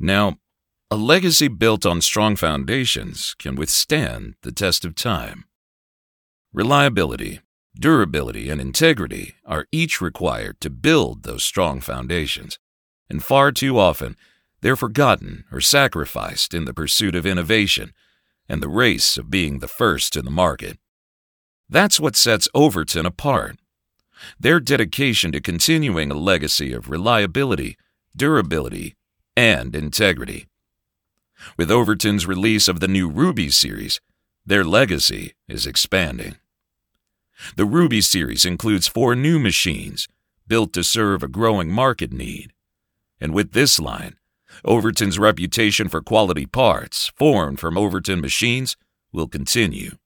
Now, a legacy built on strong foundations can withstand the test of time. Reliability, durability, and integrity are each required to build those strong foundations, and far too often they're forgotten or sacrificed in the pursuit of innovation and the race of being the first in the market. That's what sets Overton apart. Their dedication to continuing a legacy of reliability, durability, and integrity. With Overton's release of the new Ruby series, their legacy is expanding. The Ruby series includes 4 new machines built to serve a growing market need. And with this line, Overton's reputation for quality parts formed from Overton machines will continue.